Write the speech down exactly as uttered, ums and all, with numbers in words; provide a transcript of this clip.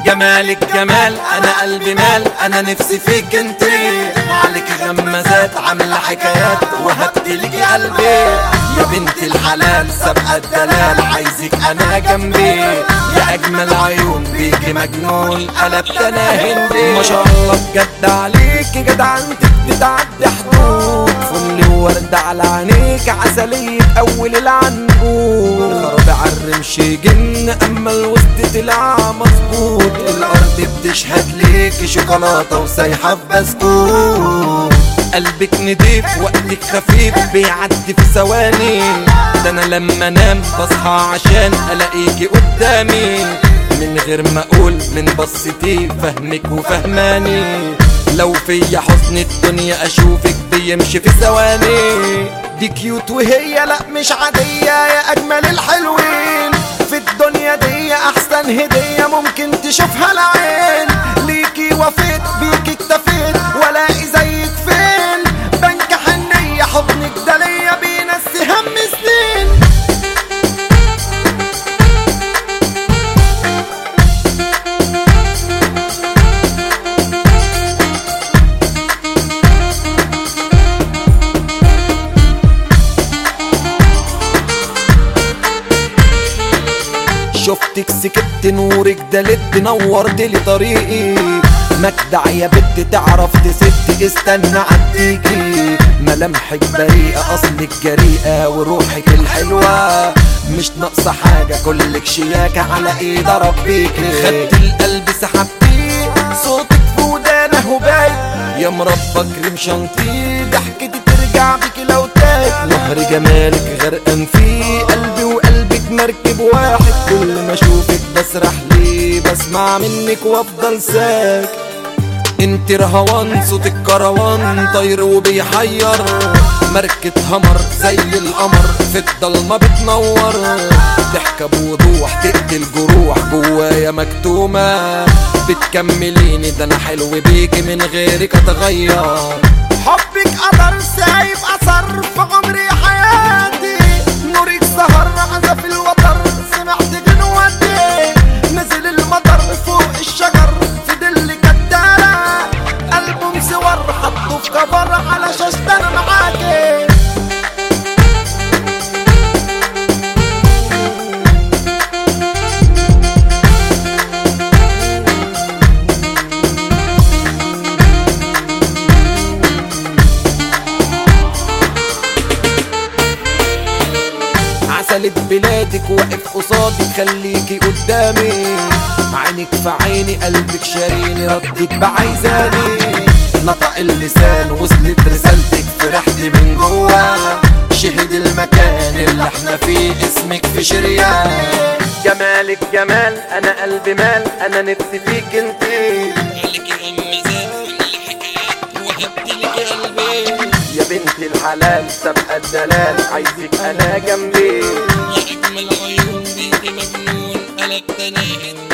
جمالك جمال انا قلبي مال، انا نفسي فيك انتي، عليك غمازات عامله حكايات وهبتلك قلبي. يا بنت الحلال سابقه الدلال، عايزك انا جنبي، يا اجمل عيون بيكي مجنون قلبت انا هندي. ما شاء الله بجد عليكي جدعنتك بتعدي حدود، فل وورد على عينيك عسلية اول العنقود. خرب عالرمش جن اما الوسط طلع مظبوط، الارض بتشهد ليكي شوكولاته وسايحه في بسكوت. قلبك نضيف وقتك خفيف بيعدي في ثواني، ده انا لما انام بصحى عشان الاقيكي قدامي، من غير ما اقول من بصتي فهمك وفهماني. لو فيا حسن الدنيا اشوفك بيمشي في ثواني. دي كيوت وهي لا مش عادية، يا اجمل الحلوين في الدنيا دي، احسن هدية ممكن تشوفها العين. ليكي وفيت بيكي اكتفيت والاقي زيك فين، بنك حنية حضنك ده ليا بينسي هم سنين. شفتك سكت نورك دلت نورت لي طريقي، مجدع يا بنت تعرف تسد استنى عديكي. ملامحك بريئة اصلك جريئة وروحك الحلوة مش ناقصة حاجة، كلك شياكة على ايد ربيكي. خدت القلب سحبتيه صوتك في ودانه باين، يا مربى كريم شانتيه ضحكتي ترجع بيكي لو تاي. نهر جمالك غرقان فيه قلبي وقلبك مركب واحد، كل ما اشوفك بسرح ليه بسمع منك وافضل ساك. انت رهوان صوتك كروان طير وبيحير، مركة همر زي القمر في الضلمة بتنور. ضحكة بوضوح تقتل جروح جوايا مكتومة، بتكمليني ده انا حلو بيكي من غيرك اتغير. حبك قدر سايب اثر في عمري حياتي، نورك سهر عزف الوتر سمعت جنواتي. نزل المطر فوق الشجر في دل كدارة، ألبوم صور حطه في كفر على شاشة انا معاكي. عسلة بلادك واقف قصادك خليكي قدامي، عينك في عيني قلبك شاريني ردك بعايزاني. نطق اللسان وصلت رسالتك فرحت من جوا، شهد المكان اللي احنا فيه اسمك في شريان. جمالك جمال انا قلبي مال، انا نفسي فيك انتي، عليكي غمازات كل حكايات وهبتلك قلبي. يا بنت الحلال سابقه الدلال، عايزك انا جنبي، يا اجمل عيون بيكي مجنون قلبت انا هندي.